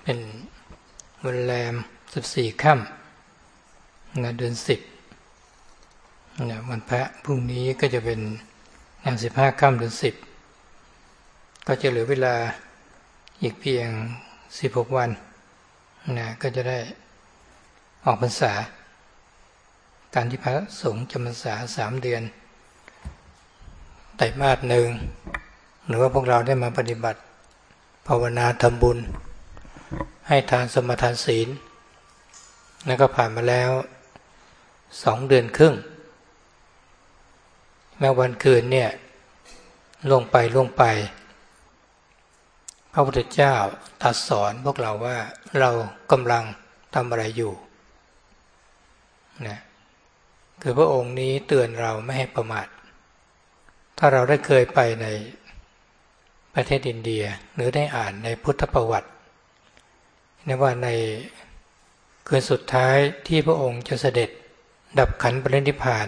เป็นวันแรม14 ค่ำเดือน10วันพระพรุ่งนี้ก็จะเป็นงาน15 ค่ำเดือน10ก็จะเหลือเวลาอีกเพียง16 วันก็จะได้ออกพรรษาการที่พระสงฆ์จำพรรษา3 เดือนไตรมาสหนึ่งหรือว่าพวกเราได้มาปฏิบัติภาวนาทำบุญให้ทานสมาทานศีลแล้วก็ผ่านมาแล้ว2 เดือนครึ่งแม้วันคืนเนี่ยล่วงไปพระพุทธเจ้าตรัสสอนพวกเราว่าเรากำลังทำอะไรอยู่นะคือพระองค์นี้เตือนเราไม่ให้ประมาทถ้าเราได้เคยไปในประเทศอินเดียหรือได้อ่านในพุทธประวัติว่าในคืนสุดท้ายที่พระองค์จะเสด็จดับขันธ์ปรินิพพาน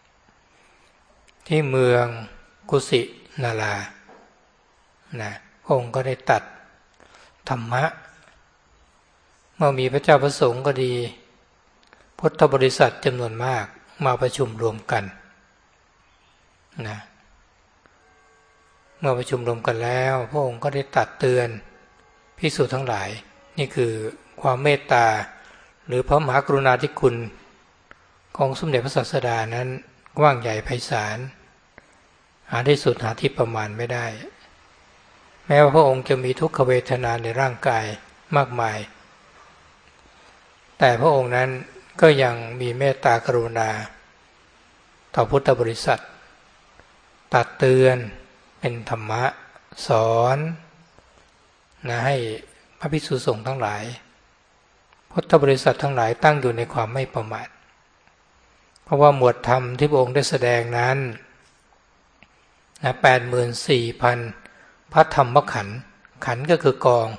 ที่เมืองกุสินาราพระองค์ก็ได้ตรัสธรรมะเมื่อมีพระเจ้าประสงค์ก็ดีพุทธบริษัทจำนวนมากมาประชุมรวมกันเมื่อประชุมรวมกันแล้วพระองค์ก็ได้ตรัสเตือนภิกษุทั้งหลายนี่คือความเมตตาหรือพระมหากรุณาธิคุณของสมเด็จพระศาสดานั้นกว้างใหญ่ไพศาลหาที่สุดหาที่ประมาณไม่ได้แม้ว่าพระองค์จะมีทุกขเวทนาในร่างกายมากมายแต่พระองค์นั้นก็ยังมีเมตตากรุณาต่อพุทธบริษัทตักเตือนเป็นธรรมะสอนให้พระภิกษุสงฆ์ทั้งหลายพุทธบริษัททั้งหลายตั้งอยู่ในความไม่ประมาทเพราะว่าหมวดธรรมที่พระองค์ได้แสดงนั้น84,000 พระธรรมขันธ์ขันธ์ก็คือกอง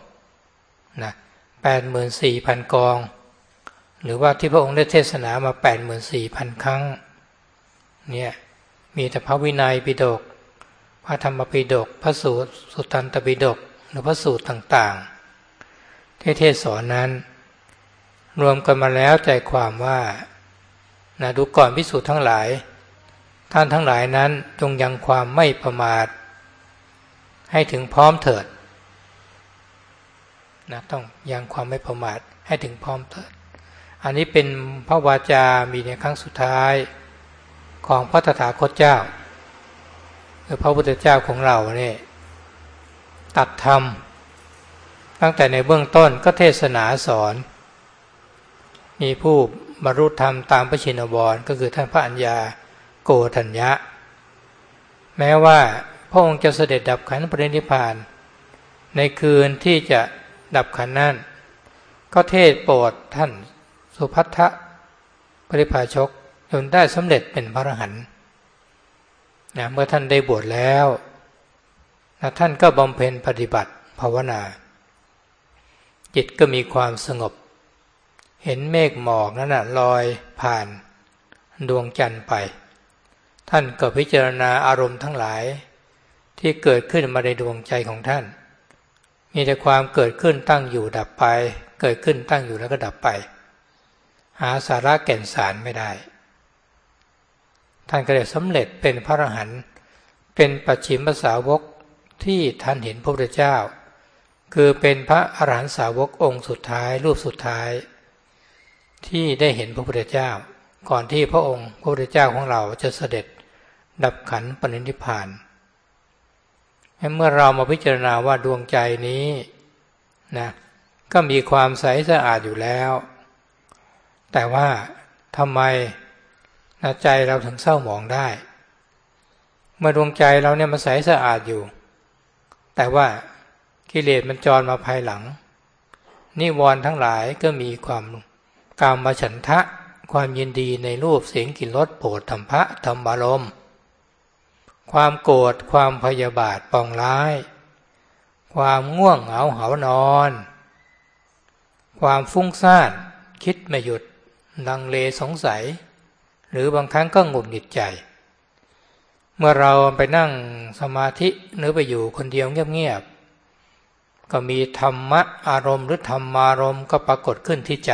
84,000 กองหรือว่าที่พระองค์ได้เทศนามา 84,000 ครั้งเนี่ยมีแต่พระวินัยปิฎกพระธรรมปิฎกพระสูตรสุตตันตปิฎกหรือพระสูตรต่างๆที่เทศสอนนั้นรวมกันมาแล้วใจความว่าดูก่อนภิกษุทั้งหลายท่านทั้งหลายนั้นจงยังความไม่ประมาทให้ถึงพร้อมเถิดต้องยังความไม่ประมาทให้ถึงพร้อมเถิดอันนี้เป็นพระวาจามีในครั้งสุดท้ายของพระตถาคตเจ้าคือพระพุทธเจ้าของเราเนี่ยตรัสธรรมตั้งแต่ในเบื้องต้นก็เทศนาสอนมีผู้บรรลุธรรมตามพระชินวรก็คือท่านพระอัญญาโกฏัญญะแม้ว่าพระองค์จะเสด็จดับขันธ์ปรินิพพานในคืนที่จะดับขันธ์นั้นก็เทศโปรดท่านสุภัททปริภาชกจนได้สำเร็จเป็นพระอรหันต์เมื่อท่านได้บวชแล้วท่านก็บำเพ็ญปฏิบัติภาวนาจิตก็มีความสงบเห็นเมฆหมอกนั้นลอยผ่านดวงจันทร์ไปท่านก็พิจารณาอารมณ์ทั้งหลายที่เกิดขึ้นมาในดวงใจของท่านมีแต่ความเกิดขึ้นตั้งอยู่ดับไปเกิดขึ้นตั้งอยู่แล้วก็ดับไปหาสาระแก่นสารไม่ได้ท่านก็ได้สำเร็จเป็นพระอรหันต์เป็นปัจฉิมสาวกที่ท่านเห็นพระพุทธเจ้าคือเป็นพระอรหันตสาวกองค์สุดท้ายรูปสุดท้ายที่ได้เห็นพระพุทธเจ้าก่อนที่พระองค์พระพุทธเจ้าของเราจะเสด็จดับขันธ์ปรินิพพานเมื่อเรามาพิจารณาว่าดวงใจนี้ก็มีความใสสะอาดอยู่แล้วแต่ว่าทำไมใจเราถึงเศร้าหมองได้เมื่อดวงใจเราเนี่ยมันใสสะอาดอยู่แต่ว่ากิเลสมันจรมาภายหลังนิวรณ์ทั้งหลายก็มีความกามฉันทะความยินดีในรูปเสียงกลิ่นรสโผฏฐัพพะธรรมารมณ์ความโกรธความพยาบาทปองร้ายความง่วงเหงาหานอนความฟุ้งซ่านคิดไม่หยุดลังเลสงสัยหรือบางครั้งก็หงุดหงิดใจเมื่อเราไปนั่งสมาธิหรือไปอยู่คนเดียวเงียบๆก็มีธรรมะอารมณ์หรือธรรมารมณ์ก็ปรากฏขึ้นที่ใจ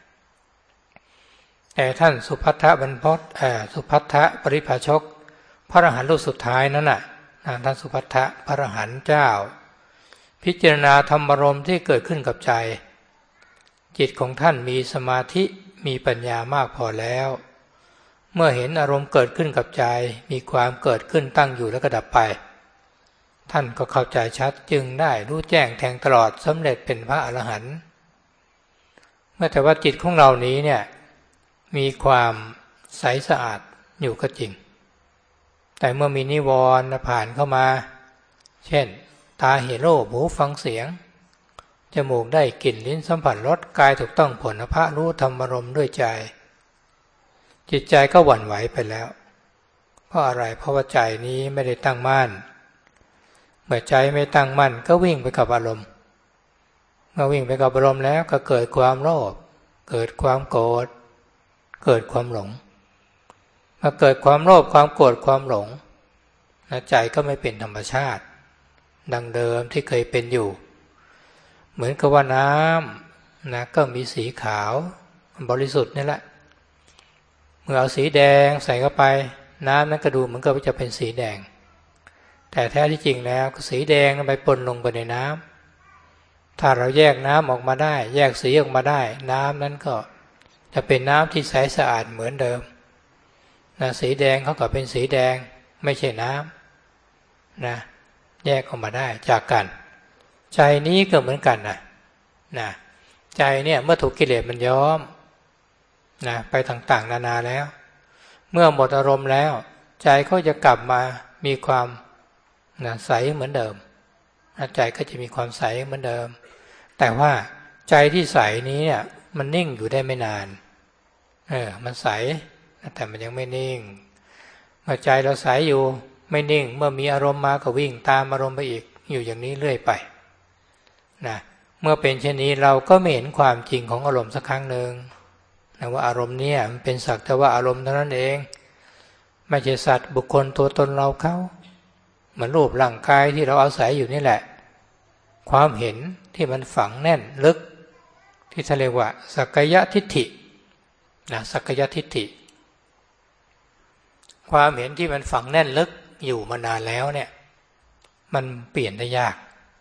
แต่ท่านสุภัททบรรพตสุภัททปริภาชกพระอรหันต์รูปสุดท้ายนั่นน่ะท่านสุภัททพระอรหันต์เจ้าพิจารณาธรรมารมณ์ที่เกิดขึ้นกับใจจิตของท่านมีสมาธิมีปัญญามากพอแล้วเมื่อเห็นอารมณ์เกิดขึ้นกับใจมีความเกิดขึ้นตั้งอยู่แล้วก็ดับไปท่านก็เข้าใจชัดจึงได้รู้แจ้งแทงตลอดสำเร็จเป็นพระอรหันต์เมื่อแต่ว่าจิตของเรานี้เนี่ยมีความใสสะอาดอยู่ก็จริงแต่เมื่อมีนิวรณ์ผ่านเข้ามาเช่นตาเห็นรูปหูฟังเสียงจมูกได้กลิ่นลิ้นสัมผัสรสกายถูกต้องผลพระรู้ธรรมารมณ์ด้วยใจจิตใจก็หวั่นไหวไปแล้วเพราะอะไรเพราะว่าใจนี้ไม่ได้ตั้งมั่นเมื่อใจไม่ตั้งมั่นก็วิ่งไปกับอารมณ์เมื่อวิ่งไปกับอารมณ์แล้วก็เกิดความโลภเกิดความโกรธเกิดความหลงเมื่อเกิดความโลภความโกรธความหลงใจก็ไม่เป็นธรรมชาติดังเดิมที่เคยเป็นอยู่เหมือนกับว่าน้ำก็มีสีขาวบริสุทธิ์นี่แหละเมื่อเอาสีแดงใส่เข้าไปน้ำนั้นก็ดูเหมือนกับว่าจะเป็นสีแดงแต่แท้ที่จริงแล้วสีแดงไปปนลงไปในน้ำถ้าเราแยกน้ำออกมาได้แยกสีออกมาได้น้ำนั้นก็จะเป็นน้ำที่ใสสะอาดเหมือนเดิมสีแดงเขาก็เป็นสีแดงไม่ใช่น้ำแยกออกมาได้จากกันใจนี้ก็เหมือนกันนะใจเนี่ยเมื่อถูกกิเลสมันย้อมไปต่างๆนานาแล้วเมื่อหมดอารมณ์แล้วใจก็จะกลับมามีความใสเหมือนเดิมใจก็จะมีความใสเหมือนเดิมแต่ว่าใจที่ใสนี้เนี่ยมันนิ่งอยู่ได้ไม่นานมันใสแต่มันยังไม่นิ่งเมื่อใจเราใสอยู่ไม่นิ่งเมื่อมีอารมณ์มาก็วิ่งตามอารมณ์ไปอีกอยู่อย่างนี้เรื่อยไปเมื่อเป็นเช่นนี้เราก็ไม่เห็นความจริงของอารมณ์สักครั้งหนึ่งว่าอารมณ์เนี่ยมันเป็นสักแต่ว่าอารมณ์เท่านั้นเองไม่ใช่สัตว์บุคคลตัวตนเราเขาเหมือนรูปร่างกายที่เราอาศัยอยู่นี่แหละความเห็นที่มันฝังแน่นลึกที่เรียกว่าสักกายทิฏฐิสักกายทิฏฐิความเห็นที่มันฝังแน่นลึกอยู่มานานแล้วเนี่ยมันเปลี่ยนได้ยาก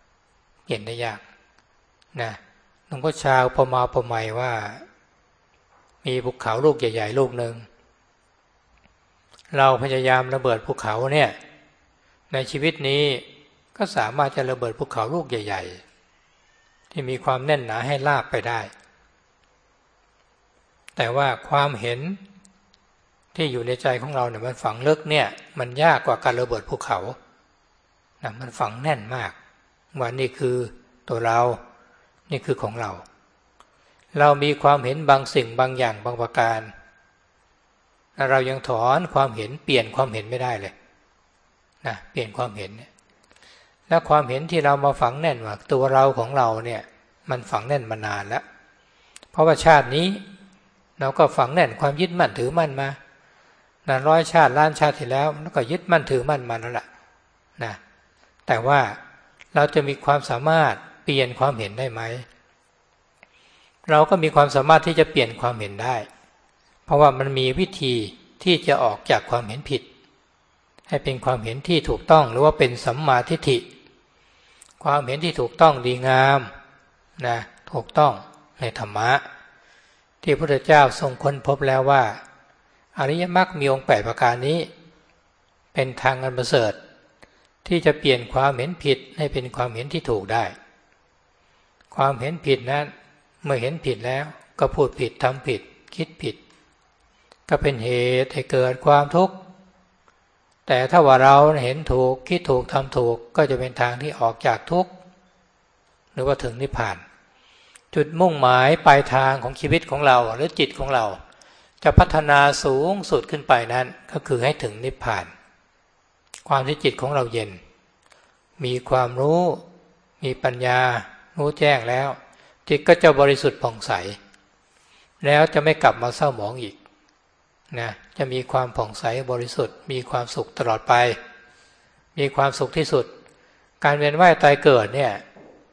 หลวงพ่อชาอุปมาอุปไมยว่ามีภูเขาลูกใหญ่ๆลูกหนึ่งเราพยายามระเบิดภูเขาเนี่ยในชีวิตนี้ก็สามารถจะระเบิดภูเขาลูกใหญ่ๆที่มีความแน่นหนาให้ลากไปได้แต่ว่าความเห็นที่อยู่ในใจของเราเนี่ยมันฝังลึกเนี่ยมันยากกว่าการระเบิดภูเขามันฝังแน่นมากว่านี่คือตัวเรานี่คือของเรามีความเห็นบางสิ่งบางอย่างบางประการเรายังถอนความเห็นเปลี่ยนความเห็นไม่ได้เลยเปลี่ยนความเห็นและความเห็นที่เรามาฝังแน่นว่าตัวเราของเราเนี่ยมันฝังแน่นมานานแล้วเพราะว่าชาตินี้เราก็ฝังแน่นความยึดมั่นถือมั่นมาร้อยชาติล้านชาติที่แล้วแล้วก็ยึดมั่นถือมั่นมาแล้วล่ะแต่ว่าเราจะมีความสามารถเปลี่ยนความเห็นได้ไหมเราก็มีความสามารถที่จะเปลี่ยนความเห็นได้เพราะว่ามันมีวิธีที่จะออกจากความเห็นผิดให้เป็นความเห็นที่ถูกต้องหรือว่าเป็นสัมมาทิฏฐิความเห็นที่ถูกต้องดีงามถูกต้องในธรรมะที่พระพุทธเจ้าทรงค้นพบแล้วว่าอริยมรรคมีองค์8ประการนี้เป็นทางอันประเสริฐที่จะเปลี่ยนความเห็นผิดให้เป็นความเห็นที่ถูกได้ความเห็นผิดนั้นเมื่อเห็นผิดแล้วก็พูดผิดทำผิดคิดผิดก็เป็นเหตุให้เกิดความทุกข์แต่ถ้าว่าเราเห็นถูกคิดถูกทำถูกก็จะเป็นทางที่ออกจากทุกข์หรือว่าถึงนิพพานจุดมุ่งหมายปลายทางของชีวิตของเราหรือจิตของเราจะพัฒนาสูงสุดขึ้นไปนั้นก็คือให้ถึงนิพพานความที่จิตของเราเย็นมีความรู้มีปัญญารู้แจ้งแล้วจิตก็จะบริสุทธิ์ผ่องใสแล้วจะไม่กลับมาเศร้าหมองอีกจะมีความผ่องใสบริสุทธิ์มีความสุขตลอดไปมีความสุขที่สุดการเวียนว่ายตายเกิดเนี่ย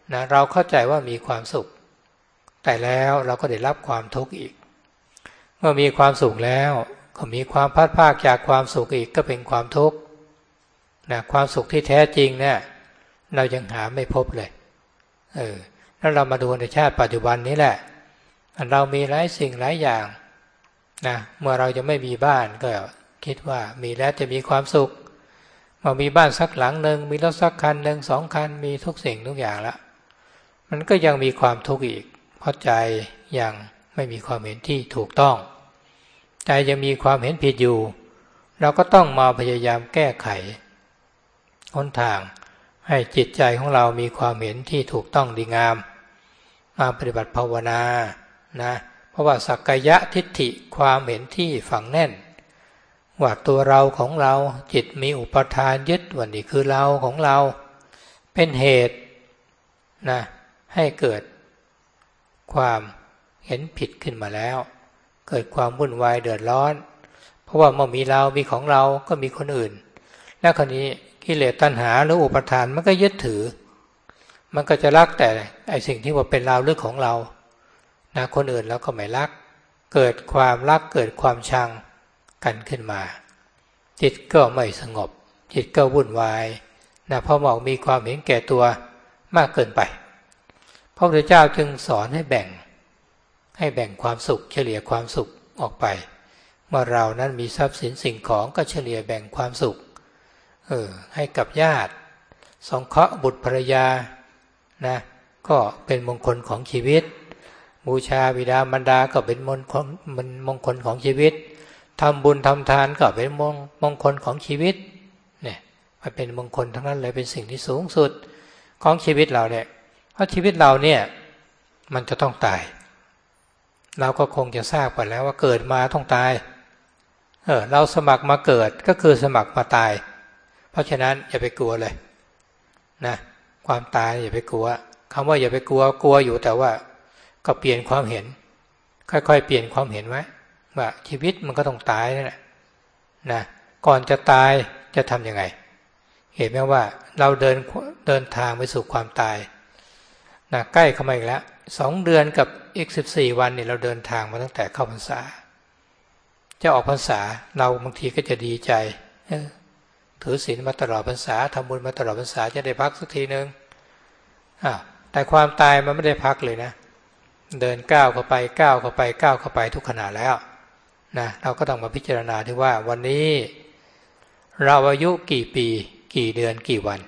นะเราเข้าใจว่ามีความสุขแต่แล้วเราก็ได้รับความทุกข์อีกเมื่อมีความสุขแล้วก็มีความพัดพรากจากความสุขอีกก็เป็นความทุกข์นะความสุขที่แท้จริงเนี่ยเรายังหาไม่พบเลยแล้วเรามาดูในชาติปัจจุบันนี้แหละเรามีหลายสิ่งหลายอย่างนะเมื่อเราจะไม่มีบ้านก็คิดว่ามีแล้วจะมีความสุขเมื่อมีบ้านสักหลังหนึ่งมีรถสักคันหนึ่งสองคันมีทุกสิ่งทุกอย่างละมันก็ยังมีความทุกข์อีกเพราะใจยังไม่มีความเห็นที่ถูกต้องใจยังมีความเห็นผิดอยู่เราก็ต้องมาพยายามแก้ไขหนทางให้จิตใจของเรามีความเห็นที่ถูกต้องดีงามมาปฏิบัติภาวนานะเพราะว่าสักกายทิฏฐิความเห็นที่ฝังแน่นว่าตัวเราของเราจิตมีอุปทานยึดว่านี่คือเราของเราเป็นเหตุนะให้เกิดความเห็นผิดขึ้นมาแล้วเกิดความวุ่นวายเดือดร้อนเพราะว่าเมื่อมีเรามีของเราก็มีคนอื่นแล้วคราวนี้กิเลสตัณหาหรืออุปทานมันก็ยึดถือมันก็จะรักแต่ไอ้สิ่งที่ว่าเป็นเราหรือของเรานะคนอื่นแล้วก็ไม่รักเกิดความรักเกิดความชังกันขึ้นมาจิตก็ไม่สงบจิตก็วุ่นวายนะเพราะบอกมีความเห็นแก่ตัวมากเกินไปพระพุทธเจ้าจึงสอนให้แบ่งความสุขเฉลี่ยความสุขออกไปเมื่อเรานั้นมีทรัพย์สินสิ่งของก็เฉลี่ยแบ่งความสุขให้กับญาติสงเคราะห์บุตรภรรยานะก็เป็นมงคลของชีวิตบูชาบิดามารดาก็เป็นมงคลของชีวิตทำบุญทำทานก็เป็นมงคลของชีวิตเนี่ยมันเป็นมงคลทั้งนั้นเลยเป็นสิ่งที่สูงสุดของชีวิตเราเนี่ยเพราะชีวิตเราเนี่ยมันจะต้องตายเราก็คงจะทราบกันแล้วว่าเกิดมาต้องตายเราสมัครมาเกิดก็คือสมัครมาตายเพราะฉะนั้นอย่าไปกลัวเลยนะความตายอย่าไปกลัวคำว่าอย่าไปกลัวอยู่แต่ว่าก็เปลี่ยนความเห็นค่อยๆเปลี่ยนความเห็นไว้ว่าชีวิตมันก็ต้องตายนั่นแหละนะก่อนจะตายจะทำยังไงเห็นไหมว่าเราเดินทางไปสู่ความตายนะใกล้เข้ามาอีกแล้ว2 เดือนกับอีก14 วันเนี่ยเราเดินทางมาตั้งแต่เข้าพรรษาจะออกพรรษาเราบางทีก็จะดีใจถือศีลมาตลอดพรรษาทำบุญมาตลอดพรรษาจะได้พักสักทีนึงแต่ความตายมันไม่ได้พักเลยนะเดินก้าวเข้าไปทุกขณะแล้วนะเราก็ต้องมาพิจารณาที่ว่าวันนี้เราอายุกี่ปีกี่เดือนกี่วัน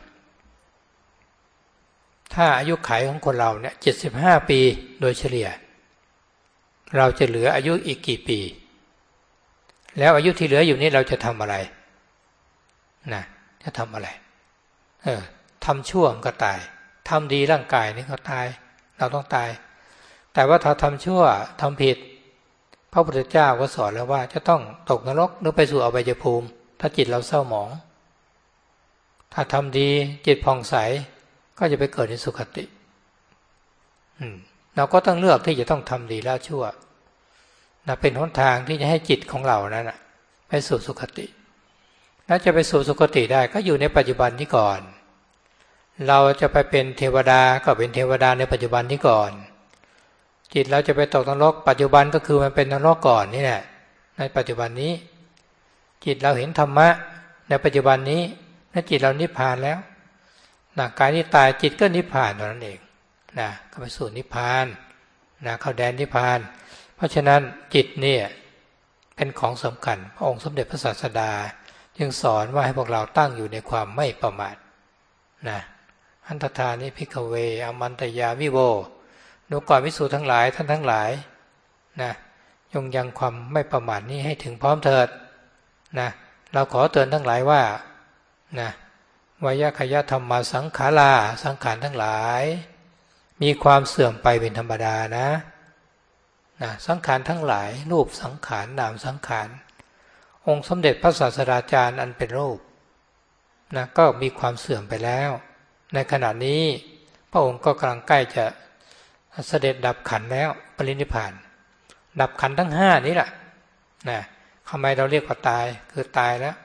ถ้าอายุขัยของคนเราเนี่ย75 ปีโดยเฉลี่ยเราจะเหลืออายุอีกกี่ปีแล้วอายุที่เหลืออยู่นี้เราจะทำอะไรนะจะทำอะไรทำชั่วมันก็ตายทำดีร่างกายนี่ก็ตายเราต้องตายแต่ว่าถ้าทำชั่วทำผิดพระพุทธเจ้าก็สอนแล้วว่าจะต้องตกนรกหรือไปสู่อบายภูมิถ้าจิตเราเศร้าหมองถ้าทำดีจิตผ่องใสก็จะไปเกิดในสุคติเราก็ต้องเลือกที่จะต้องทำดีแล้วชั่วนะเป็นหนทางที่จะให้จิตของเรานั้นไปสู่สุคติแล้วจะไปสู่สุคติได้ก็อยู่ในปัจจุบันนี้ก่อนเราจะไปเป็นเทวดาก็เป็นเทวดาในปัจจุบันนี้ก่อนจิตเราจะไปตกนรกปัจจุบันก็คือมันเป็นนรกก่อนนี่แหละในปัจจุบันนี้จิตเราเห็นธรรมะในปัจจุบันนี้และจิตเรานิพพานแล้วนะกายนี้ตายจิตก็นิพพานเท่านั้นเองนะก็ไปสู่นิพพานนะเข้าแดนนิพพานเพราะฉะนั้นจิตเนี่ยเป็นของสำคัญพระองค์สมเด็จพระศาสดาจึงสอนว่าให้พวกเราตั้งอยู่ในความไม่ประมาทนะอันตถานิภิกขเวอมันตยาวิโวดูก่อนภิกษุทั้งหลายท่านทั้งหลายนะยังความไม่ประมาทนี้ให้ถึงพร้อมเถิดนะเราขอเตือนทั้งหลายว่านะวยคยธรรมสังขาราสังขารทั้งหลายมีความเสื่อมไปเป็นธรรมดานะสังขารทั้งหลายรูปสังขารนามสังขารองค์สมเด็จพระศาสดาจารย์อันเป็นรูปนะก็มีความเสื่อมไปแล้วในขณะนี้พระองค์ก็กำลังใกล้จะเสด็จดับขันธ์แล้วปรินิพพานดับขันธ์ทั้ง5นี้แหละนะทำไมเราเรียกว่าตายคือตายแล้ว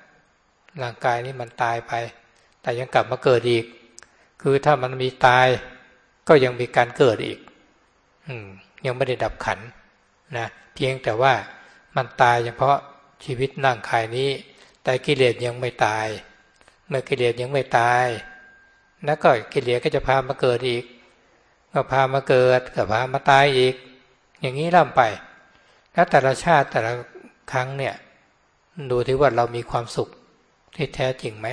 ร่างกายนี้มันตายไปแต่ยังกลับมาเกิดอีกคือถ้ามันมีตายก็ยังมีการเกิดอีกยังไม่ได้ดับขันธ์นะเพียงแต่ว่ามันตายเฉพาะชีวิตร่างกายนี้แต่กิเลสยังไม่ตายเมื่อกิเลสยังไม่ตายแล้วก็กิเลสก็จะพามาเกิดอีกก็พามาเกิดก็พามาตายอีกอย่างนี้ล่ำไปแล้วแต่ละชาติแต่ละครั้งเนี่ยดูที่ว่าเรามีความสุขที่แท้จริงไหม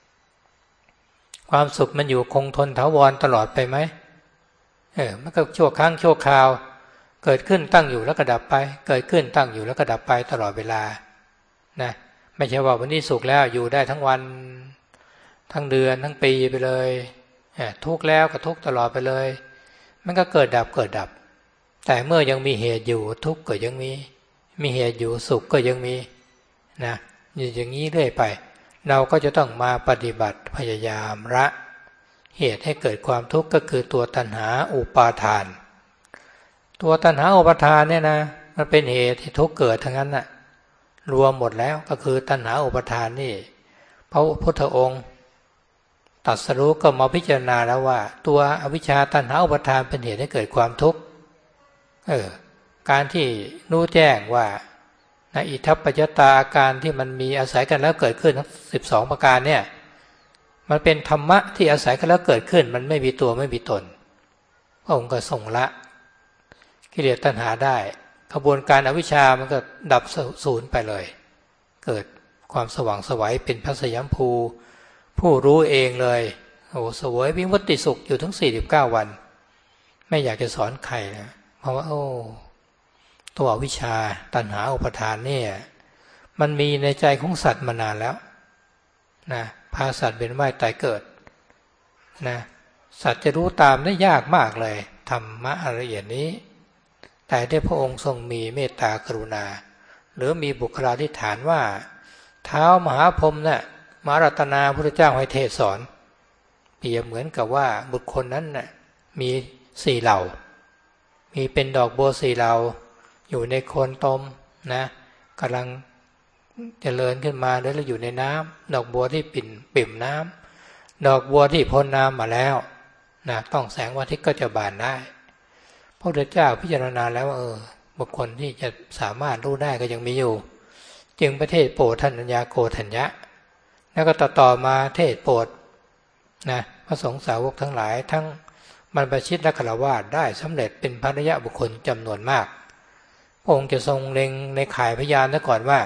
ความสุขมันอยู่คงทนถาวรตลอดไปไหมมันก็ชั่วครั้งชั่วคราวเกิดขึ้นตั้งอยู่แล้วก็ดับไปเกิดขึ้นตั้งอยู่แล้วก็ดับไปตลอดเวลานะไม่ใช่ว่าวันนี้สุขแล้วอยู่ได้ทั้งวันทั้งเดือนทั้งปีไปเลยทุกข์แล้วก็ทุกข์ตลอดไปเลยมันก็เกิดดับเกิดดับแต่เมื่อยังมีเหตุอยู่ทุกข์ก็ยังมีเหตุอยู่สุขก็ยังมีนะอย่างนี้เรื่อยไปเราก็จะต้องมาปฏิบัติพยายามละเหตุให้เกิดความทุกข์ก็คือตัวตัณหาอุปาทานตัวตัณหาอุปาทานเนี่ยนะมันเป็นเหตุที่ทุกข์เกิดทั้งนั้นน่ะรวมหมดแล้วก็คือตัณหาอุปาทานนี่พระพุทธองค์ตรัสรู้ก็มาพิจารณาแล้วว่าตัวอวิชชาตัณหาอุปาทานเป็นเหตุให้เกิดความทุกข์การที่รู้แจ้งว่าอิทัปปัจจตาอาการที่มันมีอาศัยกันแล้วเกิดขึ้นทั้ง12ประการเนี่ยมันเป็นธรรมะที่อาศัยกันแล้วเกิดขึ้นมันไม่มีตัวไม่มีตนพระองค์ก็ทรงละกิเลสตัณหาได้กระบวนการอวิชชามันก็ดับสูญไปเลยเกิดความสว่างไสวเป็นพระสยามภูผู้รู้เองเลยโอ้เสวยวิมุตติสุขอยู่ทั้ง49วันไม่อยากจะสอนใครนะเพราะว่าตัวอวิชชาตัณหาอุปาทานเนี่ยมันมีในใจของสัตว์มานานแล้วนะพาสัตว์เป็นว่ายตายเกิดนะสัตว์จะรู้ตามได้ยากมากเลยธรรมะละเอียดนี้แต่ได้พระองค์ทรงมีเมตตากรุณาหรือมีบุคลาธิฐานว่าท้าวมหาพรหมน่ะมารัตนาพุทธเจ้าให้เทศสอนเปรียบเหมือนกับว่าบุคคลนั้นน่ะมี4เหล่ามีเป็นดอกบัว4เหล่าอยู่ในโคนตมนะกำลังเจริญขึ้นมาแล้วอยู่ในน้ำดอกบัวที่ปิ่มน้ำดอกบัวที่พ้นน้ำมาแล้วนะต้องแสงวันอาทิตย์ก็จะบานได้พระพุทธเจ้าพิจารณาแล้วว่าบุคคลที่จะสามารถรู้ได้ก็ยังมีอยู่จึงประเทศโปรดท่านอัญญาโกฏัญญะแล้วก็ต่อมาเทศโปรดนะพระสงฆ์สาวกทั้งหลายทั้งบรรพชิตและฆราวาสได้สำเร็จเป็นพระอริยบุคคลจำนวนมากพระองค์จะทรงเล็งในข่ายพยานซะก่อนว่า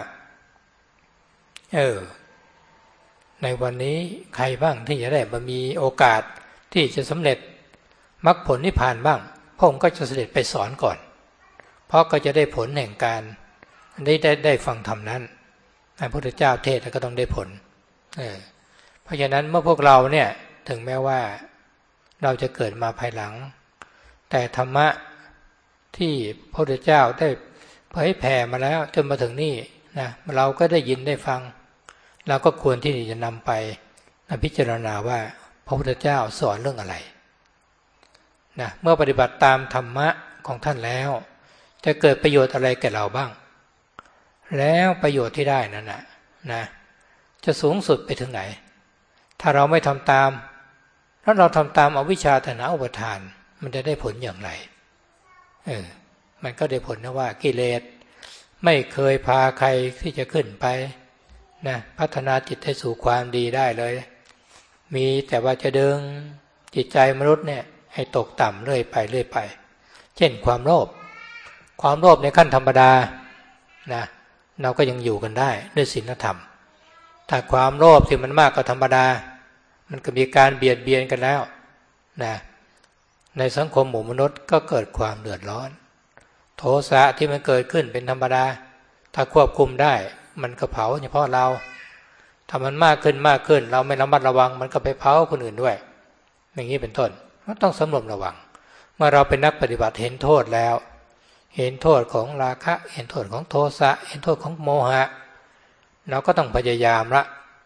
ในวันนี้ใครบ้างที่จะได้มามีโอกาสที่จะสำเร็จมรรคผลนิพพานบ้างพระองค์ก็จะเสด็จไปสอนก่อนเพราะก็จะได้ผลแห่งการได้ฟังธรรมนั้นพระพุทธเจ้าเทศก็ต้องได้ผลเพราะฉะนั้นเมื่อพวกเราเนี่ยถึงแม้ว่าเราจะเกิดมาภายหลังแต่ธรรมะที่พระพุทธเจ้าได้เผยแผ่มาแล้วจนมาถึงนี่นะเราก็ได้ยินได้ฟังเราก็ควรที่จะนำไปพิจารณาว่าพระพุทธเจ้าสอนเรื่องอะไรนะเมื่อปฏิบัติตามธรรมะของท่านแล้วจะเกิดประโยชน์อะไรแก่เราบ้างแล้วประโยชน์ที่ได้นั้นนะจะสูงสุดไปถึงไหนถ้าเราไม่ทำตามแล้วเราทำตามอวิชชาตัณหาอุปาทานมันจะได้ผลอย่างไรมันก็ได้ผลนะว่ากิเลสไม่เคยพาใครที่จะขึ้นไปนะพัฒนาจิตให้สู่ความดีได้เลยมีแต่ว่าจะดึงจิตใจมนุษย์เนี่ยให้ตกต่ำเรื่อยไปเช่นความโลภในขั้นธรรมดานะเราก็ยังอยู่กันได้ด้วยศีลธรรมถ้าความโลภที่มันมากกว่าธรรมดามันก็มีการเบียดเบียนกันแล้วนะในสังคมหมู่มนุษย์ก็เกิดความเดือดร้อนโทสะที่มันเกิดขึ้นเป็นธรรมดาถ้าควบคุมได้มันก็เผาเฉพาะเราถ้ามันมากขึ้นเราไม่ระมัดระวังมันก็ไปเผาคนอื่นด้วยอย่างนี้เป็นต้นมันต้องสำรวมระวังเมื่อเราเป็นนักปฏิบัติเห็นโทษแล้วเห็นโทษของราคะเห็นโทษของโทสะเห็นโทษของโมหะเราก็ต้องพยายามละ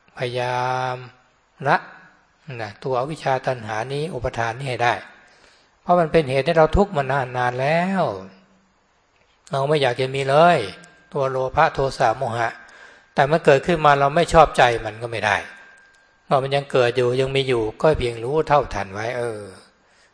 ตัวอวิชชาตัณหานี้อุปาทานนี้ให้ได้เพราะมันเป็นเหตุให้เราทุกข์มานานแล้วเราไม่อยากจะมีเลยตัวโลภะโทสะโมหะแต่มันเกิดขึ้นมาเราไม่ชอบใจมันก็ไม่ได้เมื่อมันยังเกิดอยู่ยังมีอยู่ก็เพียงรู้เท่าทันไว้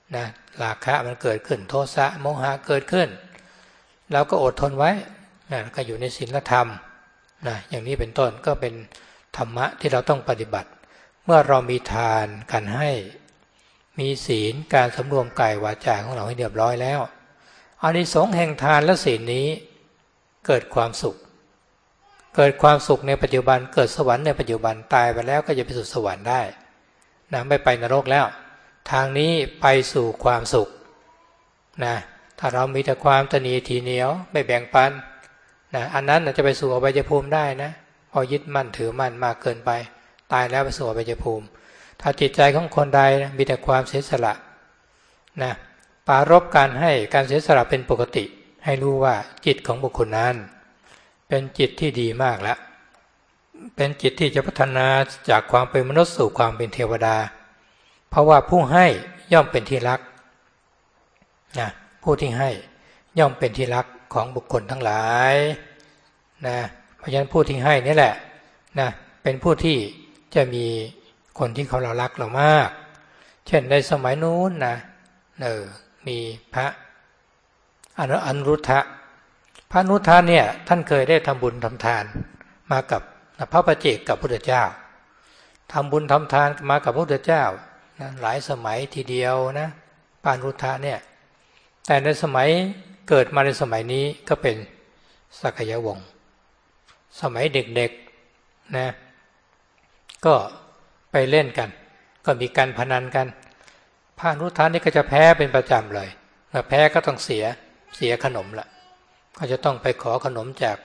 นะราคะมันเกิดขึ้นโทสะโมหะเกิดขึ้นเราก็อดทนไว้นะก็อยู่ในศีลธรรมนะอย่างนี้เป็นต้นก็เป็นธรรมะที่เราต้องปฏิบัติ เมื่อเรามีทานการให้มีศีลการสำรวมกายวาจาของเราให้เรียบร้อยแล้วอานิสงส์แห่งทานและศีลนี้เกิดความสุขเกิดความสุขในปัจจุบันเกิดสวรรค์ในปัจจุบันตายไปแล้วก็จะไปสู่สวรรค์ได้นะไม่ไปนรกแล้วทางนี้ไปสู่ความสุขนะถ้าเรามีแต่ความตนีทีเหนียวไม่แบ่งปันนะอันนั้นจะไปสู่อบายภูมิได้นะพอยึดมั่นถือมั่นมากเกินไปตายแล้วไปสู่อบายภูมิถ้าจิตใจของคนใดมีแต่ความเสียสละนะปรารภการให้การเสียสละเป็นปกติให้รู้ว่าจิตของบุคคลนั้นเป็นจิตที่ดีมากแล้วเป็นจิตที่จะพัฒนาจากความเป็นมนุษย์สู่ความเป็นเทวดาเพราะว่าผู้ให้ย่อมเป็นที่รักนะผู้ที่ให้ย่อมเป็นที่รักของบุคคลทั้งหลายนะเพราะฉะนั้นผู้ที่ให้นี่แหละนะเป็นผู้ที่จะมีคนที่เขารักเรามากเช่นในสมัยนู้นนะมีพระอนุรุทธะพระอนุรุทธะเนี่ยท่านเคยได้ทำบุญทำทานมากับพระปัจเจกกับพระพุทธเจ้าทำบุญทำทานมากับพระพุทธเจ้านะหลายสมัยทีเดียวนะพระอนุรุทธะเนี่ยแต่ในสมัยเกิดมาในสมัยนี้ก็เป็นสักยวงศ์สมัยเด็กๆนะก็ไปเล่นกันก็มีการพนันกันพระอนุรุทธะนี่ก็จะแพ้เป็นประจำเลยเมื่อแพ้ก็ต้องเสียขนมละก็จะต้องไปขอขนมจาก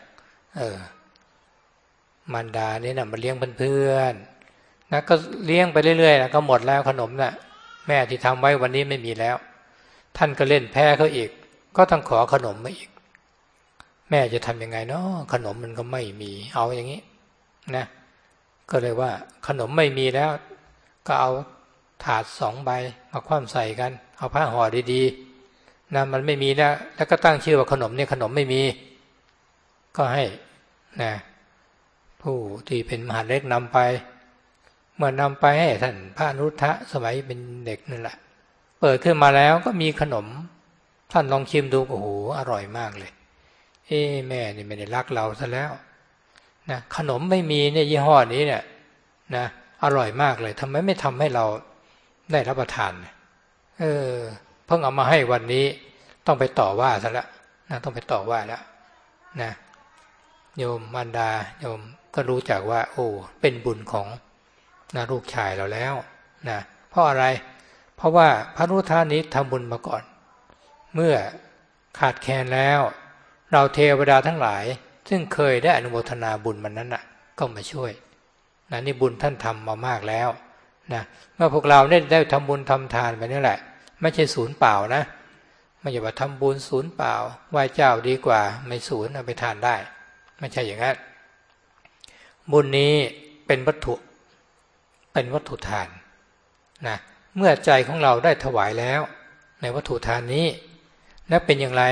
มารดานี่นะมาเลี้ยงเพื่อนๆนะก็เลี้ยงไปเรื่อยๆนะก็หมดแล้วขนมนะ่ะแม่ที่ทำไว้วันนี้ไม่มีแล้วท่านก็เล่นแพ้เขาอีกก็ต้องขอขนมมาอีกแม่จะทำยังไงเนาะขนมมันก็ไม่มีเอาอย่างนี้นะก็เลยว่าขนมไม่มีแล้วก็เอาถาด2 ใบมาคว่ำใส่กันเอาผ้าห่อดีๆนะมันไม่มีแล้วก็ตั้งชื่อว่าขนมเนี่ยขนมไม่มีก็ให้นะผู้ที่เป็นมหาเล็กนำไปเมื่อนำไปให้ท่านพระอนุรุทธะสมัยเป็นเด็กนั่นแหละเปิดขึ้นมาแล้วก็มีขนมท่านลองชิมดูโอ้โหอร่อยมากเลยแม่นี่ไม่ได้รักเราซะแล้วนะขนมไม่มีเนี่ยยี่ห้อนี้เนี่ยนะอร่อยมากเลยทำไมไม่ทำให้เราได้รับประทานเพิ่งเอามาให้วันนี้ต้องไปต่อว่าซะแล้วนะต้องไปต่อว่าแล้วนะโยมมารดาโยมก็รู้จักว่าโอ้เป็นบุญของนะลูกชายเราแล้วนะเพราะอะไรเพราะว่าพระอนุรุทธะนี้ทำบุญมาก่อนเมื่อขาดแคลนแล้วเราเทวดาทั้งหลายซึ่งเคยได้อนุโมทนาบุญมันนั้นน่ะก็มาช่วยนะนี่บุญท่านทำมามากแล้วนะเมื่อพวกเราได้ทำบุญทำทานไปนี่แหละไม่ใช่ศูนย์เปล่านะไม่ใช่ว่าทำบุญศูนย์เปล่าไหว้เจ้าดีกว่าไม่ศูนย์เอาไปทานได้ไม่ใช่อย่างนั้นบุญนี้เป็นวัตถุทานนะเมื่อใจของเราได้ถวายแล้วในวัตถุทานนี้แล้วเป็นอย่างไร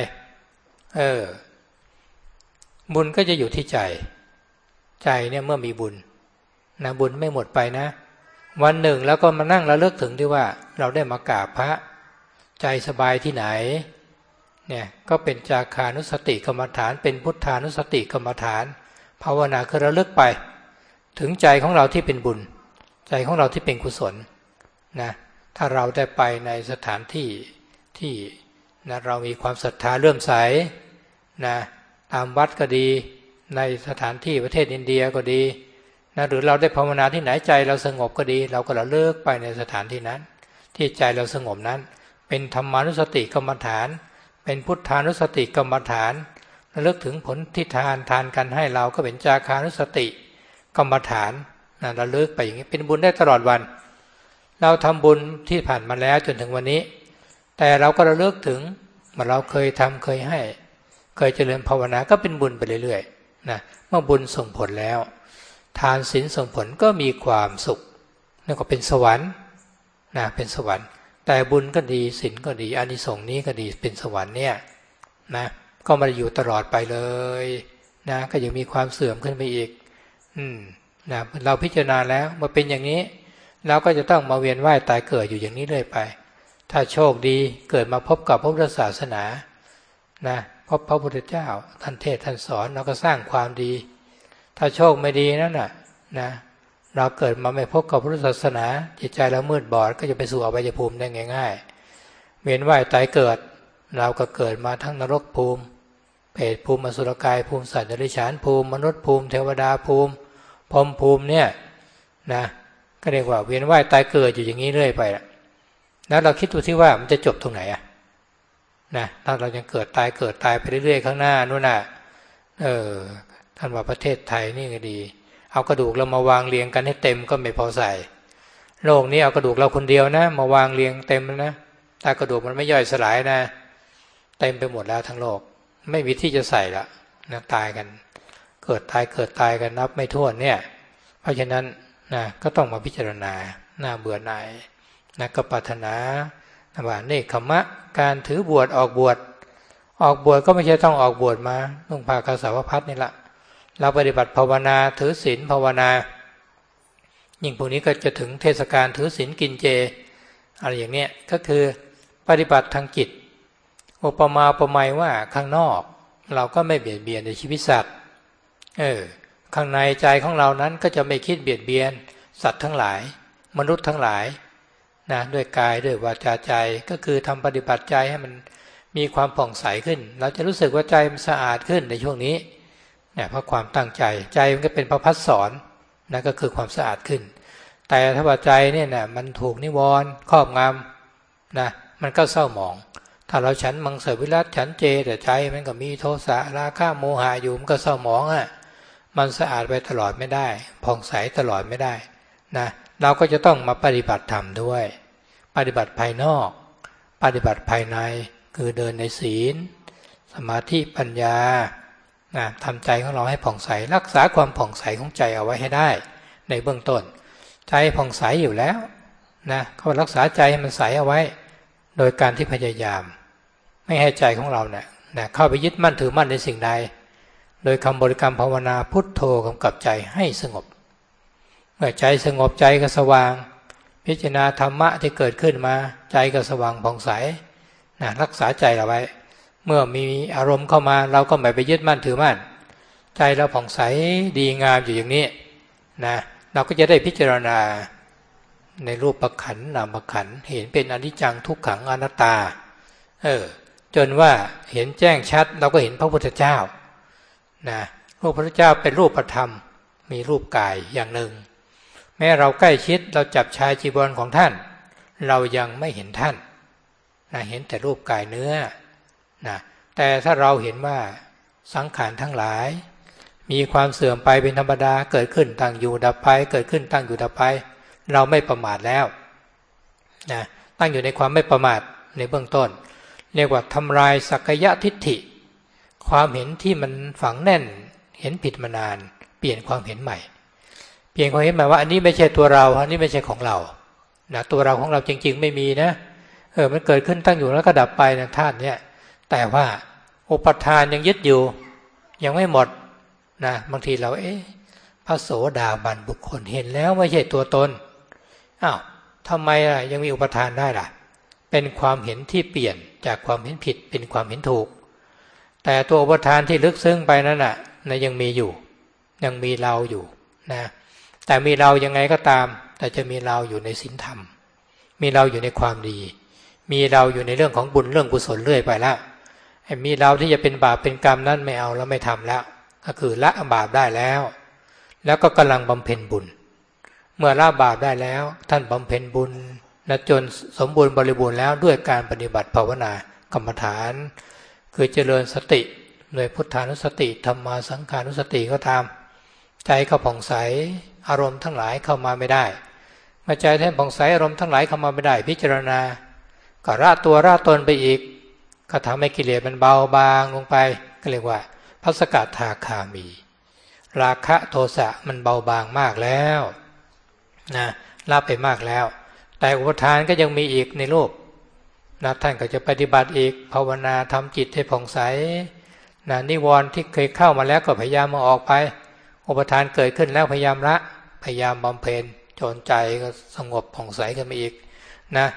บุญก็จะอยู่ที่ใจเนี่ยเมื่อมีบุญนะบุญไม่หมดไปนะวันหนึ่งแล้วก็มานั่งระลึกถึงที่ว่าเราได้มากราบพระใจสบายที่ไหนเนี่ยก็เป็นจาคานุสติกรรมฐานเป็นพุทธานุสติกรรมฐานภาวนาคือระลึกไปถึงใจของเราที่เป็นบุญใจของเราที่เป็นกุศลนะถ้าเราได้ไปในสถานที่นะเรามีความศรัทธาเลื่อมใสนะตามวัดก็ดีในสถานที่ประเทศอินเดียก็ดีนะหรือเราได้ภาวนาที่ไหนใจเราสงบก็ดีเราก็ระลึกไปในสถานที่นั้นที่ใจเราสงบนั้นเป็นธรรมานุสติกรรมฐานเป็นพุทธานุสติกรรมฐานระลึกถึงผลที่ทานกันให้เราก็เป็นจาคานุสติกรรมฐานนะระลึกไปอย่างนี้เป็นบุญได้ตลอดวันเราทำบุญที่ผ่านมาแล้วจนถึงวันนี้แต่เราก็ระลึกถึงว่าเราเคยทำเคยให้เคยเจริญภาวนาก็เป็นบุญไปเรื่อยๆนะเมื่อบุญส่งผลแล้วทานศีลส่งผลก็มีความสุขนั่นก็เป็นสวรรค์นะเป็นสวรรค์แต่บุญก็ดีศีลก็ดีอานิสงส์นี้ก็ดีเป็นสวรรค์เนี่ยนะก็ไมาอยู่ตลอดไปเลยนะก็ยังมีความเสื่อมขึ้นไปอีกนะเราพิจารณาแล้วมาเป็นอย่างนี้เราก็จะต้องมาเวียนว่ายตายเกิดอยู่อย่างนี้เรื่อยไปถ้าโชคดีเกิดมาพบกับพระพุทธศาสนานะพบพระพุทธเจ้าท่านเทศท่านสอนเราก็สร้างความดีถ้าโชคไม่ดีนั่นน่ะนะเราเกิดมาไม่พบกับพุทธศาสนาจิตใจเรามืดบอดก็จะไปสู่อบายภูมิได้ง่ายๆเวียนว่ายตายเกิดเราก็เกิดมาทั้งนรกภูมิเปรตภูมิอสุรกายภูมิสัตว์เดรัจฉานภูมิมนุษย์ภูมิเทวดาภูมิพรหมภูมิเนี่ยนะก็เรียกว่าเวียนว่ายตายเกิดอยู่อย่างนี้เรื่อยไปแล้วเราคิดดูที่ว่ามันจะจบตรงไหนอะนะถ้าเรายังเกิดตายไปเรื่อยๆข้างหน้านู่นน่ะท่านว่าประเทศไทยนี่ก็ดีเอากระดูกเรามาวางเรียงกันให้เต็มก็ไม่พอใส่โลกนี้เอากระดูกเราคนเดียวนะมาวางเรียงเต็มนะแต่กระดูกมันไม่ย่อยสลายนะเต็มไปหมดแล้วทั้งโลกไม่มีที่จะใส่ละนะตายกันเกิดตายกันนับไม่ถ้วนเนี่ยเพราะฉะนั้นนะก็ต้องมาพิจารณาหน้าเบื่อหน่ายนะก็ปรารถนาว่าเนคขมะการถือบวชออกบวชก็ไม่ใช่ต้องออกบวชมานุ่งผ้ากาสาวพัสนี่แหละเราปฏิบัติภาวนาถือศีลภาวนายิ่งพวกนี้ก็จะถึงเทศกาลถือศีลกินเจอะไรอย่างเนี้ยก็คือปฏิบัติทางจิตอุปมาอุปไมยว่าข้างนอกเราก็ไม่เบียดเบียนในชีวิตสัตว์ข้างในใจของเรานั้นก็จะไม่คิดเบียดเบียนสัตว์ทั้งหลายมนุษย์ทั้งหลายนะด้วยกายด้วยวาจาใจก็คือทำปฏิบัติใจให้มันมีความผ่องใสขึ้นเราจะรู้สึกว่าใจมันสะอาดขึ้นในช่วงนี้เนี่ยเพราะความตั้งใจมันก็เป็นพระพัฒสอนนะก็คือความสะอาดขึ้นแต่ถ้าว่าใจเนี่ยนะมันถูกนิวรณ์ครอบงำนะมันก็เศร้าหมองถ้าเราฉันมังสวิรัติฉันเจแต่ใจมันก็มีโทสะราคะโมหะอยู่มันก็เศร้าหมองอ่ะมันสะอาดไปตลอดไม่ได้ผ่องใสตลอดไม่ได้นะเราก็จะต้องมาปฏิบัติธรรมด้วยปฏิบัติภายนอกปฏิบัติภายในคือเดินในศีลสมาธิปัญญานะทำใจของเราให้ผ่องใสรักษาความผ่องใสของใจเอาไว้ให้ได้ในเบื้องต้นใจผ่องใสอยู่แล้วนะก็รักษาใจให้มันใสเอาไว้โดยการที่พยายามไม่ให้ใจของเราเนี่ยเข้าไปยึดมั่นถือมั่นในสิ่งใดโดยคำบริกรรมภาวนาพุทโธกำกับใจให้สงบเมื่อใจสงบใจก็สว่างพิจารณาธรรมะที่เกิดขึ้นมาใจก็สว่างผ่องใสนะรักษาใจเราไว้เมื่อมีอารมณ์เข้ามาเราก็ไม่ไปยึดมั่นถือมั่นใจเราผ่องใสดีงามอยู่อย่างนี้นะเราก็จะได้พิจารณาในรูปขันธ์นามขันธ์เห็นเป็นอนิจจังทุกขังอนัตตาจนว่าเห็นแจ้งชัดเราก็เห็นพระพุทธเจ้านะพระพุทธเจ้าเป็นรูปธรรมมีรูปกายอย่างหนึ่งแม้เราใกล้ชิดเราจับชายจีวรของท่านเรายังไม่เห็นท่านนะเห็นแต่รูปกายเนื้อนะแต่ถ้าเราเห็นว่าสังขารทั้งหลายมีความเสื่อมไปเป็นธรรมดาเกิดขึ้นตั้งอยู่ดับไปเกิดขึ้นตั้งอยู่ดับไปเราไม่ประมาทแล้วนะตั้งอยู่ในความไม่ประมาทในเบื้องต้นเรียกว่าทำลายสักยะทิฏฐิความเห็นที่มันฝังแน่นเห็นผิดมานานเปลี่ยนความเห็นใหม่เปลี่ยนความเห็นใหม่ว่าอันนี้ไม่ใช่ตัวเราอันนี้ไม่ใช่ของเรานะตัวเราของเราจริงๆไม่มีนะมันเกิดขึ้นตั้งอยู่แล้วก็ดับไปนะธาตุเนี่ยแต่ว่าอุปทานยังยึดอยู่ยังไม่หมดนะบางทีเราพระโสดาบันบุคคลเห็นแล้วไม่ใช่ตัวตนอ้าวทำไมล่ะยังมีอุปทานได้ล่ะเป็นความเห็นที่เปลี่ยนจากความเห็นผิดเป็นความเห็นถูกแต่ตัวอุปทานที่ลึกซึ้งไปนั้นน่ะยังมีอยู่ยังมีเราอยู่นะแต่มีเรายังไงก็ตามแต่จะมีเราอยู่ในศีลธรรมมีเราอยู่ในความดีมีเราอยู่ในเรื่องของบุญเรื่องกุศลเรื่อยไปแล้วมีเราที่จะเป็นบาปเป็นกรรมนั้นไม่เอาแล้วไม่ทำแล้วก็คือละบาปได้แล้วแล้วก็กำลังบำเพ็ญบุญเมื่อละบาปได้แล้วท่านบำเพ็ญบุญจนสมบูรณ์บริบูรณ์แล้วด้วยการปฏิบัติภาวนากรรมฐานคือเจริญสติโดยพุทธานุสติธรรมาสังขานุสติก็ตามใจก็ผ่องใสอารมณ์ทั้งหลายเข้ามาไม่ได้เมื่อใจแท้ผ่องใสอารมณ์ทั้งหลายเข้ามาไม่ได้พิจารณาก็ละตัวละตนไปอีกก็ทำให้กิเลสมันเบาบางลงไปก็เรียกว่าพระสกทาคามีราคะโทสะมันเบาบางมากแล้วนะละไปมากแล้วแต่อุปทานก็ยังมีอีกในโลกนะท่านก็จะปฏิบัติอีกภาวนาทำจิตให้ผ่องใสนะนิวรณ์ที่เคยเข้ามาแล้วก็พยายามมาออกไปอุปทานเกิดขึ้นแล้วพยายามละพยายามบำเพ็ญจนใจก็สงบผ่องใสขึ้นมาอีกนะ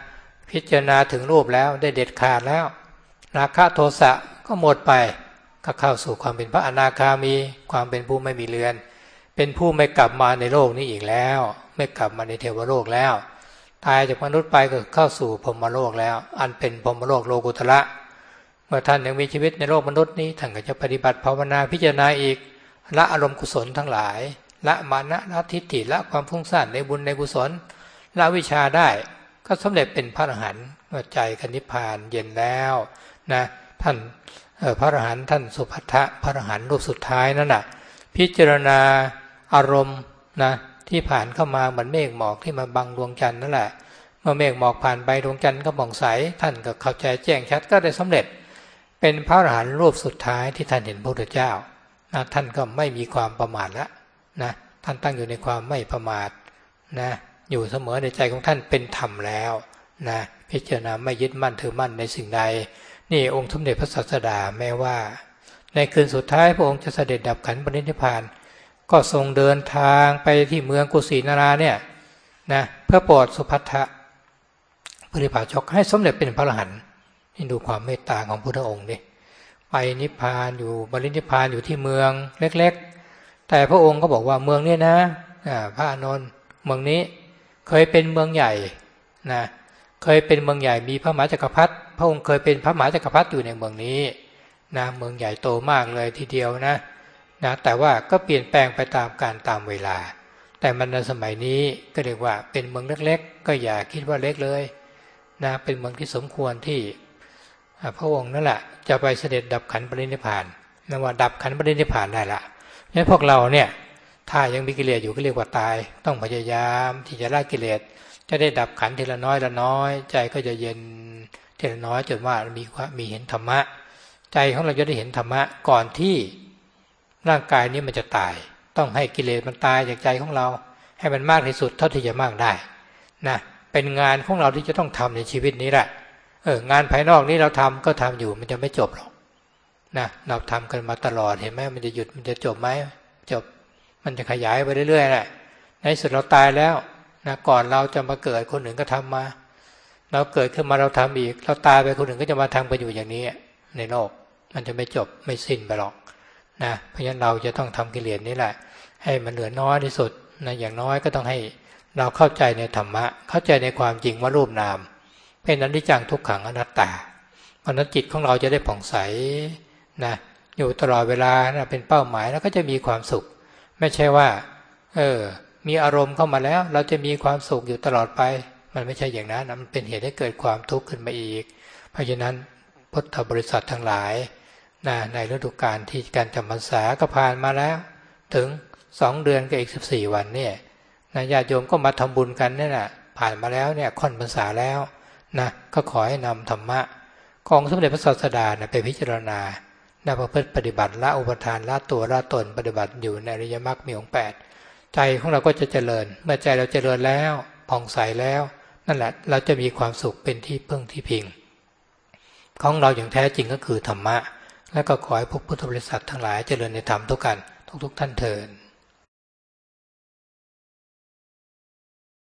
พิจารณาถึงรูปแล้วได้เด็ดขาดแล้วราคะโทสะก็หมดไปก็เข้าสู่ความเป็นพระอนาคามีความเป็นผู้ไม่มีเลือนเป็นผู้ไม่กลับมาในโลกนี้อีกแล้วไม่กลับมาในเทวโลกแล้วตายจากมนุษย์ไปก็เข้าสู่พรหมโลกแล้วอันเป็นพรหมโลกโลกุตระเมื่อท่านยังมีชีวิตในโลกมนุษย์นี้ท่านก็จะปฏิบัติภาวนาพิจารณาอีกละอารมณ์กุศลทั้งหลายละมานะละทิฏฐิละความฟุ้งซ่านในบุญในกุศลละวิชาได้ก็สำเร็จเป็นพระอรหันต์เมื่อใจกันนิพพานเย็นแล้วนะท่านพระอรหันต์ท่านสุภัททะพระอรหันต์รูปสุดท้ายนั่นน่ะพิจารณาอารมณ์นะที่ผ่านเข้ามาเหมือนเมฆหมอกที่มาบังดวงจันทร์นั่นแหละเมื่อเมฆหมอกผ่านไปดวงจันทร์ก็ผ่องใสท่านก็เข้าใจแจ้งชัดก็ได้สำเร็จเป็นพระอรหันต์รูปสุดท้ายที่ท่านเห็นพระพุทธเจ้านะท่านก็ไม่มีความประมาทแล้วนะท่านตั้งอยู่ในความไม่ประมาทนะอยู่เสมอในใจของท่านเป็นธรรมแล้วนะพิจารณาไม่ยึดมั่นถือมั่นในสิ่งใดนี่องค์สมเด็จพระศาสดาแม้ว่าในคืนสุดท้ายพระองค์จะเสด็จดับขันธ์ปรินิพพานก็ทรงเดินทางไปที่เมืองกุสินาราเนี่ยนะเพื่อโปรดสุภัททะปริภาชกให้สมเด็จเป็นพระอรหันต์นี่ดูความเมตตาของพระพุทธองค์ดิไปนิพพานอยู่ปรินิพพานอยู่ที่เมืองเล็กๆแต่พระองค์ก็บอกว่าเมืองนี้นะพระอานนท์เมืองนี้เคยเป็นเมืองใหญ่นะเคยเป็นเมืองใหญ่มีพระมหาจักรพรรดิพระองค์เคยเป็นพระมหาจักรพรรดิอยู่ในเมืองนี้นะเมืองใหญ่โตมากเลยทีเดียวนะแต่ว่าก็เปลี่ยนแปลงไปตามกาลตามเวลาแต่มันในสมัยนี้ก็เรียกว่าเป็นเมืองเล็กๆก็อย่าคิดว่าเล็กเลยนะเป็นเมืองที่สมควรที่พระองค์นั่นแหละจะไปเสด็จดับขันธ์ปรินิพพานนะว่าดับขันธ์ปรินิพพานได้ละงั้นพวกเราเนี่ยถ้ายังมีกิเลสอยู่ก็เรียกว่าตายต้องพยายามที่จะละกิเลสจะได้ดับขันธ์ทีละน้อยละน้อยใจก็จะเย็นทีละน้อยจนว่ามีเห็นธรรมะใจของเราจะได้เห็นธรรมะก่อนที่ร่างกายนี้มันจะตายต้องให้กิเลสมันตายจากใจของเราให้มันมากที่สุดเท่าที่จะมากได้นะเป็นงานของเราที่จะต้องทำในชีวิตนี้แหละงานภายนอกนี้เราทำก็ทำอยู่มันจะไม่จบหรอกนะเราทำกันมาตลอดเห็นไหมมันจะหยุดมันจะจบไหมจบมันจะขยายไปเรื่อยๆแหละในสุดเราตายแล้วนะก่อนเราจะมาเกิดคนอื่นก็ทำมาเราเกิดขึ้นมาเราทำอีกเราตายไปคนอื่นก็จะมาทำกันอยู่อย่างนี้ในโลกมันจะไม่จบไม่สิ้นไปหรอกนะเพราะฉะนั้นเราจะต้องทำกิเลสนี้แหละให้มันเหลือน้อยที่สุดนะอย่างน้อยก็ต้องให้เราเข้าใจในธรรมะเข้าใจในความจริงว่ารูปนามเป็นอนิจจังทุกขังอนัตตาเพราะนั้นจิตของเราจะได้ผ่องใสนะอยู่ตลอดเวลานะเป็นเป้าหมายแล้วก็จะมีความสุขไม่ใช่ว่ามีอารมณ์เข้ามาแล้วเราจะมีความสุขอยู่ตลอดไปมันไม่ใช่อย่างนั้นมันเป็นเหตุให้เกิดความทุกข์ขึ้นมาอีกเพราะฉะนั้นพุทธบริษัททั้งหลายในฤดูกาลที่การจำพรรษาก็ผ่านมาแล้วถึง2 เดือนกับอีก14 วันเนี่ยญาติโยมก็มาทำบุญกันนี่แหละผ่านมาแล้วเนี่ยค่อนพรรษาแล้วนะก็ขอให้นำธรรมะของสมเด็จพระศาสดาไปพิจารณาประพฤติปฏิบัติละอุปทานละตัวละตนปฏิบัติอยู่ในอริยมรรคมีองค์8ใจของเราก็จะเจริญเมื่อใจเราเจริญแล้วผ่องใสแล้วนั่นแหละเราจะมีความสุขเป็นที่พึ่งที่พิงของเราอย่างแท้จริงก็คือธรรมะและก็ขอให้พวกพุทธบริษัททั้งหลายเจริญในธรรมทุกท่านเทอญ